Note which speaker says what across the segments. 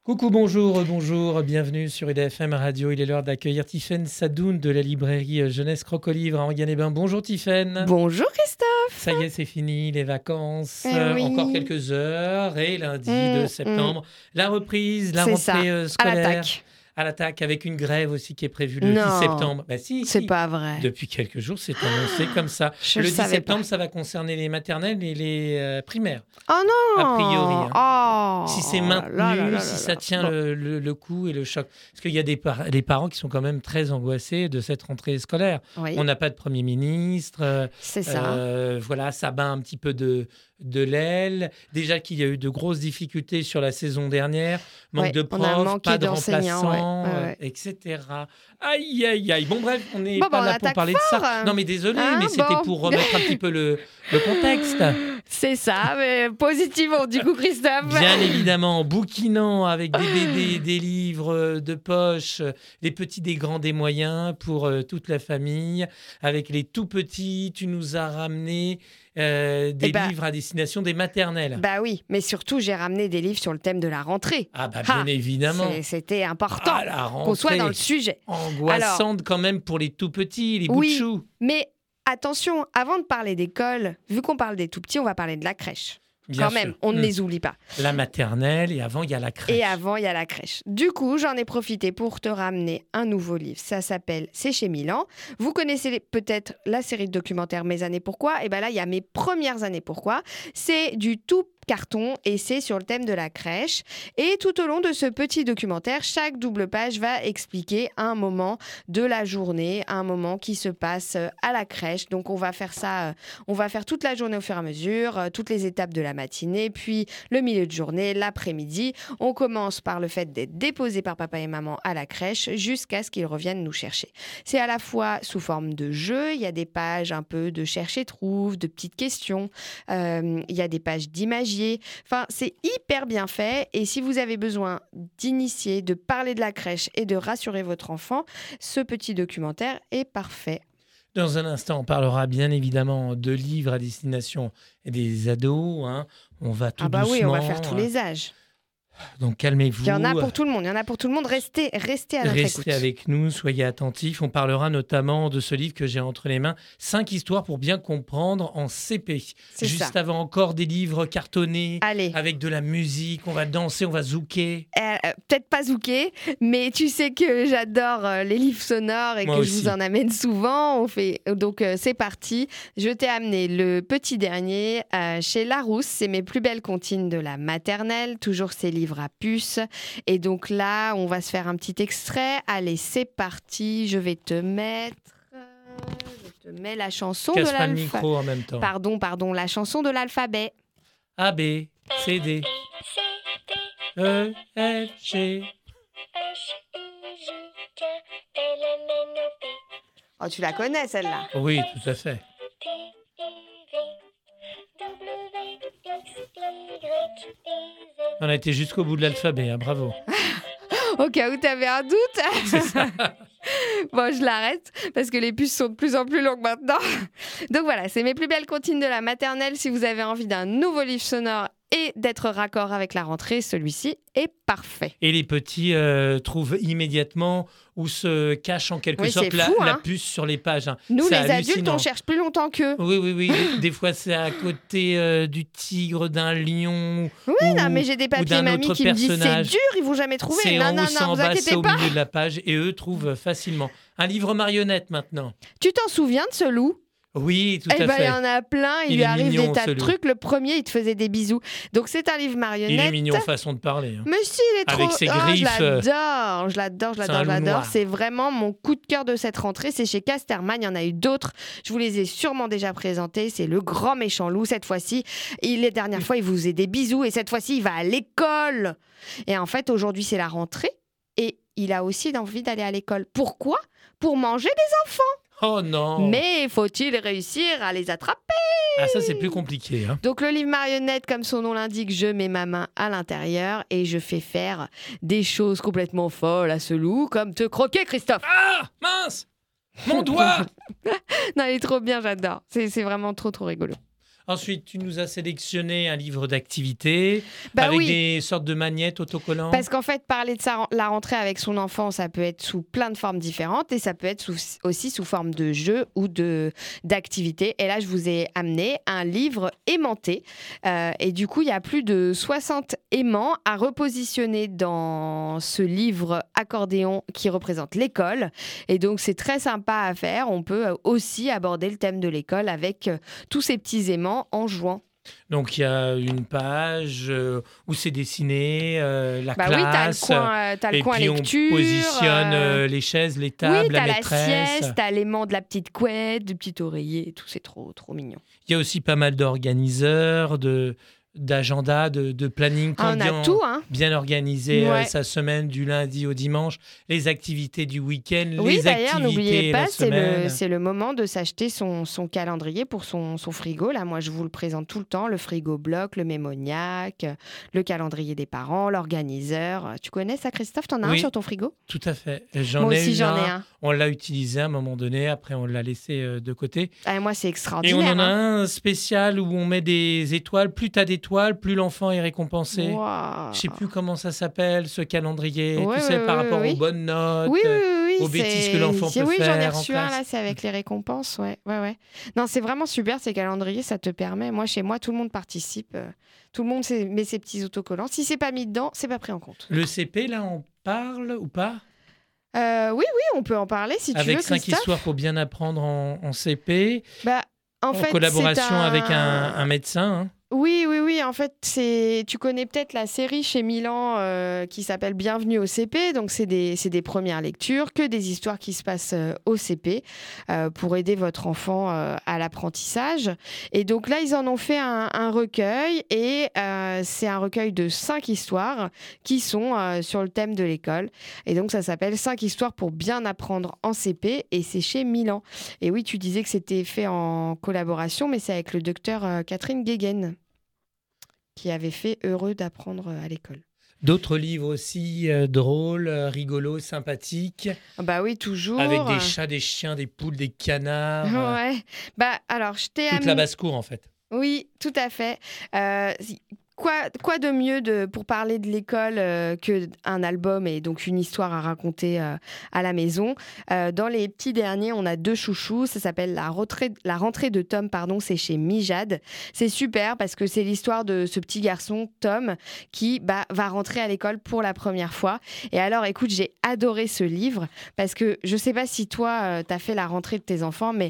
Speaker 1: Coucou, bonjour, bienvenue sur IDFM Radio. Il est l'heure d'accueillir Tiffaine Sadoun de la librairie Jeunesse Crocolivre à Anguin-les-Bains. Bonjour Tiffaine.
Speaker 2: Bonjour Christophe.
Speaker 1: Ça y est, c'est fini, les vacances.
Speaker 2: Oui.
Speaker 1: Encore quelques heures et lundi 2 septembre, la reprise, la rentrée scolaire. À l'attaque, avec une grève aussi qui est prévue le 10 septembre. Bah si,
Speaker 2: c'est pas vrai.
Speaker 1: Depuis quelques jours, c'est annoncé comme ça. Le 10 septembre, ça va concerner les maternelles et les primaires.
Speaker 2: Oh non.
Speaker 1: A priori. Si c'est maintenu,
Speaker 2: si
Speaker 1: ça tient le coup et le choc. Parce qu'il y a des parents qui sont quand même très angoissés de cette rentrée scolaire.
Speaker 2: Oui.
Speaker 1: On n'a pas de Premier ministre.
Speaker 2: C'est ça.
Speaker 1: Voilà, ça bat un petit peu de l'aile. Déjà qu'il y a eu de grosses difficultés sur la saison dernière. Manque de profs, pas de remplaçants. Etc. Aïe. Bon, bref, on n'est pas là pour parler de ça. Non, mais désolé, mais c'était pour remettre un petit peu le contexte.
Speaker 2: C'est ça, mais positivement, du coup, Christophe.
Speaker 1: Bien évidemment, bouquinant avec des BD, des livres de poche, des petits, des grands, des moyens pour toute la famille. Avec les tout petits, tu nous as ramené des livres à destination des maternelles.
Speaker 2: Bah oui, mais surtout, j'ai ramené des livres sur le thème de la rentrée.
Speaker 1: Ah bah bien évidemment.
Speaker 2: C'était important qu'on soit dans le sujet.
Speaker 1: Angoissante quand même pour les tout petits, les bouts de chou.
Speaker 2: Mais attention, avant de parler d'école, vu qu'on parle des tout petits, on va parler de la crèche.
Speaker 1: Bien
Speaker 2: quand même, on ne les oublie pas.
Speaker 1: La maternelle et avant, il y a la crèche.
Speaker 2: Du coup, j'en ai profité pour te ramener un nouveau livre. Ça s'appelle C'est chez Milan. Vous connaissez peut-être la série de documentaires Mes années pourquoi. Et bien là, il y a Mes premières années pourquoi. C'est du tout carton et c'est sur le thème de la crèche. Et tout au long de ce petit documentaire, chaque double page va expliquer un moment de la journée, un moment qui se passe à la crèche. Donc on va faire ça, on va faire toute la journée au fur et à mesure, toutes les étapes de la matinée, puis le milieu de journée, l'après-midi. On commence par le fait d'être déposé par papa et maman à la crèche jusqu'à ce qu'ils reviennent nous chercher. C'est à la fois sous forme de jeu, il y a des pages un peu de cherche et trouve, de petites questions, il y a des pages d'imagier. Enfin, c'est hyper bien fait et si vous avez besoin d'initier, de parler de la crèche et de rassurer votre enfant, ce petit documentaire est parfait.
Speaker 1: Dans un instant, on parlera bien évidemment de livres à destination des ados. On va tout doucement.
Speaker 2: Oui, on va faire tous les âges.
Speaker 1: Donc calmez-vous.
Speaker 2: Il y en a pour tout le monde. Restez à notre écoute.
Speaker 1: Restez avec nous, soyez attentifs. On parlera notamment de ce livre que j'ai entre les mains, 5 histoires pour bien comprendre en CP. Juste avant, encore des livres cartonnés.
Speaker 2: Allez.
Speaker 1: Avec de la musique. On va danser, on va zouker.
Speaker 2: Peut-être pas zouker, mais tu sais que j'adore les livres sonores et je vous en amène souvent. Donc c'est parti. Je t'ai amené le petit dernier chez Larousse. C'est Mes plus belles comptines de la maternelle. Toujours ces livres à puce. Et donc là, on va se faire un petit extrait. Allez, c'est parti. Je vais te mettre la chanson de l'alphabet.
Speaker 1: Casse pas le micro en même temps.
Speaker 2: Pardon, la chanson de l'alphabet.
Speaker 1: A, B, C, D, E, F, G.
Speaker 2: Oh, tu la connais celle-là?
Speaker 1: Oui, tout à fait. On a été jusqu'au bout de l'alphabet, bravo.
Speaker 2: Au cas où tu avais un doute.
Speaker 1: C'est ça.
Speaker 2: Bon, je l'arrête parce que les puces sont de plus en plus longues maintenant. Donc voilà, c'est Mes plus belles comptines de la maternelle. Si vous avez envie d'un nouveau livre sonore et d'être raccord avec la rentrée, celui-ci est parfait.
Speaker 1: Et les petits trouvent immédiatement où se cache en quelque sorte la puce sur les pages.
Speaker 2: Nous,
Speaker 1: c'est
Speaker 2: les adultes, on cherche plus longtemps qu'eux.
Speaker 1: Oui. Des fois, c'est à côté du tigre, d'un lion.
Speaker 2: Oui, mais j'ai des papiers mamie qui me disent c'est dur, ils vont jamais trouver.
Speaker 1: C'est
Speaker 2: non,
Speaker 1: vous
Speaker 2: inquiétez
Speaker 1: c'est
Speaker 2: pas.
Speaker 1: Au milieu de la page et eux trouvent facilement. Un livre marionnette maintenant.
Speaker 2: Tu t'en souviens de ce loup ?
Speaker 1: Oui, tout à fait.
Speaker 2: Il y en a plein, il lui arrive des tas de trucs. Le premier, il te faisait des bisous. Donc, c'est un livre marionnette.
Speaker 1: Il est mignon, façon de parler.
Speaker 2: Mais si, il est trop...
Speaker 1: Avec ses griffes.
Speaker 2: Je l'adore. C'est vraiment mon coup de cœur de cette rentrée. C'est chez Casterman, il y en a eu d'autres. Je vous les ai sûrement déjà présentés. C'est Le Grand Méchant Loup, cette fois-ci. Les dernières fois, il vous faisait des bisous. Et cette fois-ci, il va à l'école. Et en fait, aujourd'hui, c'est la rentrée. Et il a aussi envie d'aller à l'école. Pourquoi ? Pour manger des enfants.
Speaker 1: Oh non!
Speaker 2: Mais faut-il réussir à les attraper?
Speaker 1: Ah, ça, c'est plus compliqué.
Speaker 2: Donc, le livre marionnette, comme son nom l'indique, je mets ma main à l'intérieur et je fais faire des choses complètement folles à ce loup, comme te croquer, Christophe.
Speaker 1: Ah! Mince! Mon doigt!
Speaker 2: Non, il est trop bien, j'adore. C'est vraiment trop rigolo.
Speaker 1: Ensuite, tu nous as sélectionné un livre d'activité avec des sortes de magnettes autocollants.
Speaker 2: Parce qu'en fait, parler de la rentrée avec son enfant, ça peut être sous plein de formes différentes et ça peut être aussi sous forme de jeu ou d'activité. Et là, je vous ai amené un livre aimanté. Et du coup, il y a plus de 60 aimants à repositionner dans ce livre accordéon qui représente l'école. Et donc, c'est très sympa à faire. On peut aussi aborder le thème de l'école avec tous ces petits aimants en jouant.
Speaker 1: Donc, il y a une page où c'est dessiné, la classe.
Speaker 2: Oui, t'as le coin lecture.
Speaker 1: On positionne les chaises, les tables, la maîtresse.
Speaker 2: Oui, t'as la sieste, t'as l'aimant de la petite couette, du petit oreiller, tout, c'est trop, trop mignon.
Speaker 1: Il y a aussi pas mal d'organiseurs, d'agenda, de planning.
Speaker 2: On a tout, hein.
Speaker 1: Bien organisé sa semaine du lundi au dimanche, les activités du week-end, les activités
Speaker 2: n'oubliez pas,
Speaker 1: la semaine.
Speaker 2: c'est le moment de s'acheter son calendrier pour son frigo. Là, moi, je vous le présente tout le temps, le frigo bloc, le mémoniaque, le calendrier des parents, l'organiseur. Tu connais ça, Christophe? T'en as un sur ton frigo?
Speaker 1: Tout à fait.
Speaker 2: Moi aussi, j'en ai un.
Speaker 1: On l'a utilisé à un moment donné, après on l'a laissé de côté.
Speaker 2: Moi, c'est extraordinaire.
Speaker 1: Et on en a un spécial où on met des étoiles. Plus t'as d'étoiles, plus l'enfant est récompensé.
Speaker 2: Wow.
Speaker 1: Je sais plus comment ça s'appelle, ce calendrier. Tu sais, par rapport aux bonnes notes, aux bêtises que l'enfant peut faire.
Speaker 2: Oui, j'en ai reçu un là, c'est avec les récompenses. Ouais. Non, c'est vraiment super ces calendriers, ça te permet. Moi, chez moi, tout le monde participe. Tout le monde met ses petits autocollants. Si c'est pas mis dedans, c'est pas pris en compte.
Speaker 1: Le CP, là, on parle ou pas?
Speaker 2: Oui, on peut en parler si tu veux,
Speaker 1: avec 5 histoires pour bien apprendre en CP.
Speaker 2: En fait,
Speaker 1: collaboration avec un médecin. Hein.
Speaker 2: Oui. En fait, tu connais peut-être la série chez Milan qui s'appelle Bienvenue au CP. Donc, c'est des premières lectures, que des histoires qui se passent au CP pour aider votre enfant à l'apprentissage. Et donc là, ils en ont fait un recueil et c'est un recueil de 5 histoires qui sont sur le thème de l'école. Et donc, ça s'appelle 5 histoires pour bien apprendre en CP et c'est chez Milan. Et oui, tu disais que c'était fait en collaboration, mais c'est avec le docteur Catherine Guéguen qui avait fait Heureux d'apprendre à l'école.
Speaker 1: D'autres livres aussi drôles, rigolos, sympathiques.
Speaker 2: Oui, toujours.
Speaker 1: Avec des chats, des chiens, des poules, des canards.
Speaker 2: Ouais. Alors, je t'ai
Speaker 1: toute la basse-cour, en fait.
Speaker 2: Oui, tout à fait. Quoi de mieux pour parler de l'école qu'un album et donc une histoire à raconter à la maison. Dans les petits derniers, on a 2 chouchous. Ça s'appelle La rentrée de Tom, c'est chez Mijade. C'est super parce que c'est l'histoire de ce petit garçon, Tom, qui va rentrer à l'école pour la première fois. Et alors, écoute, j'ai adoré ce livre parce que je sais pas si toi, t'as fait la rentrée de tes enfants, mais...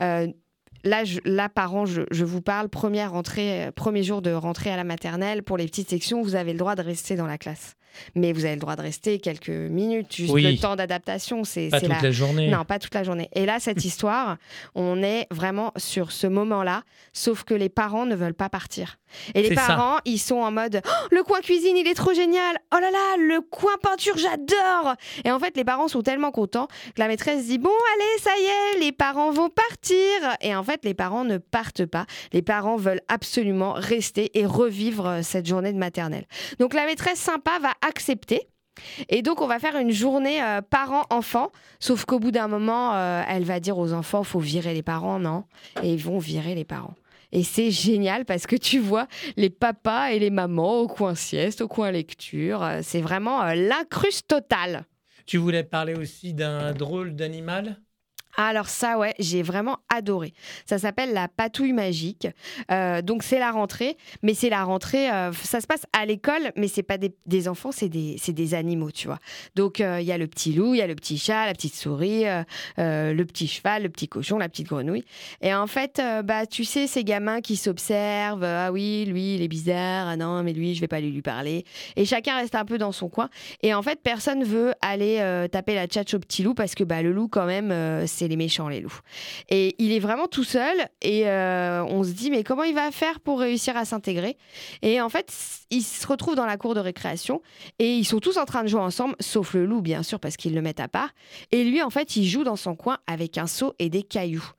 Speaker 2: Là, parents, je vous parle, premier jour de rentrée à la maternelle, pour les petites sections, vous avez le droit de rester dans la classe. Mais vous avez le droit de rester quelques minutes, juste le temps d'adaptation.
Speaker 1: Pas toute la journée.
Speaker 2: Non, pas toute la journée. Et là, cette histoire, on est vraiment sur ce moment-là, sauf que les parents ne veulent pas partir. Et les parents, ils sont en mode « Le coin cuisine, il est trop génial! Oh là là, le coin peinture, j'adore !» Et en fait, les parents sont tellement contents que la maîtresse dit « Bon, allez, ça y est, les parents vont partir !» Et en fait, les parents ne partent pas. Les parents veulent absolument rester et revivre cette journée de maternelle. Donc, la maîtresse sympa va accepter. Et donc, on va faire une journée parents-enfants, sauf qu'au bout d'un moment, elle va dire aux enfants, faut virer les parents, non? Et ils vont virer les parents. Et c'est génial parce que tu vois les papas et les mamans au coin sieste, au coin lecture. C'est vraiment l'incruste totale.
Speaker 1: Tu voulais parler aussi d'un drôle d'animal ?
Speaker 2: Alors ça, ouais, j'ai vraiment adoré. Ça s'appelle La Patouille Magique. Donc c'est la rentrée, mais c'est la rentrée, ça se passe à l'école, mais c'est pas des enfants, c'est des animaux, tu vois. Donc il y a le petit loup, il y a le petit chat, la petite souris, le petit cheval, le petit cochon, la petite grenouille. Et en fait, tu sais, ces gamins qui s'observent, ah oui, lui, il est bizarre, ah non, mais lui, je vais pas lui parler. Et chacun reste un peu dans son coin. Et en fait, personne veut aller taper la tchatche au petit loup parce que le loup, quand même, c'est les méchants, les loups. Et il est vraiment tout seul et on se dit mais comment il va faire pour réussir à s'intégrer? Et en fait, il se retrouve dans la cour de récréation et ils sont tous en train de jouer ensemble, sauf le loup bien sûr parce qu'ils le mettent à part. Et lui en fait, il joue dans son coin avec un seau et des cailloux.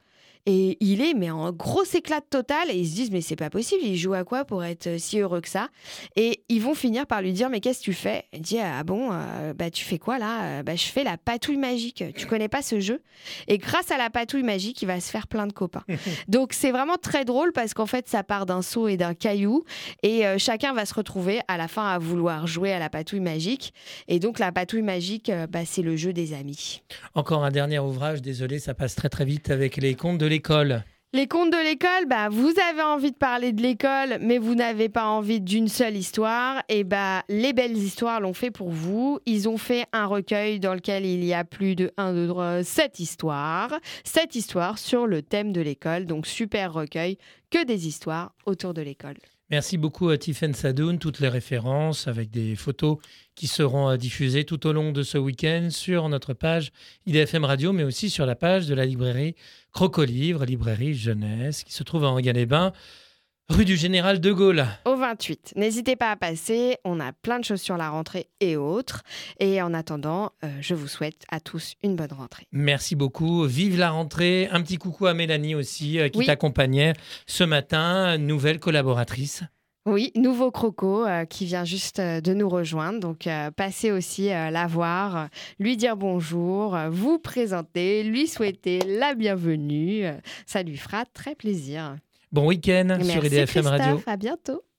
Speaker 2: Et il est mais en gros éclat total et ils se disent mais c'est pas possible, il joue à quoi pour être si heureux que ça? Et ils vont finir par lui dire mais qu'est-ce que tu fais? Il dit ah bon tu fais quoi là? Je fais la patouille magique. Tu connais pas ce jeu? Et grâce à la patouille magique, il va se faire plein de copains. Donc c'est vraiment très drôle parce qu'en fait ça part d'un seau et d'un caillou et chacun va se retrouver à la fin à vouloir jouer à la patouille magique. Et donc la patouille magique, c'est le jeu des amis.
Speaker 1: Encore un dernier ouvrage, désolé, ça passe très très vite avec les contes de l'école.
Speaker 2: Les contes de l'école, vous avez envie de parler de l'école, mais vous n'avez pas envie d'une seule histoire. Et les belles histoires l'ont fait pour vous. Ils ont fait un recueil dans lequel il y a plus de 7 histoires. 7 histoires sur le thème de l'école. Donc super recueil, que des histoires autour de l'école.
Speaker 1: Merci beaucoup à Tiffaine Sadoun. Toutes les références avec des photos qui seront diffusées tout au long de ce week-end sur notre page IDFM Radio, mais aussi sur la page de la librairie Crocolivre, librairie jeunesse, qui se trouve à Enghien-les-Bains, rue du Général de Gaulle.
Speaker 2: Au 28. N'hésitez pas à passer, on a plein de choses sur la rentrée et autres. Et en attendant, je vous souhaite à tous une bonne rentrée.
Speaker 1: Merci beaucoup. Vive la rentrée. Un petit coucou à Mélanie aussi, qui t'accompagnait ce matin, nouvelle collaboratrice.
Speaker 2: Oui, nouveau Croco qui vient juste de nous rejoindre. Donc, passez aussi la voir, lui dire bonjour, vous présenter, lui souhaiter la bienvenue. Ça lui fera très plaisir.
Speaker 1: Bon week-end sur IDFM Radio.
Speaker 2: À bientôt.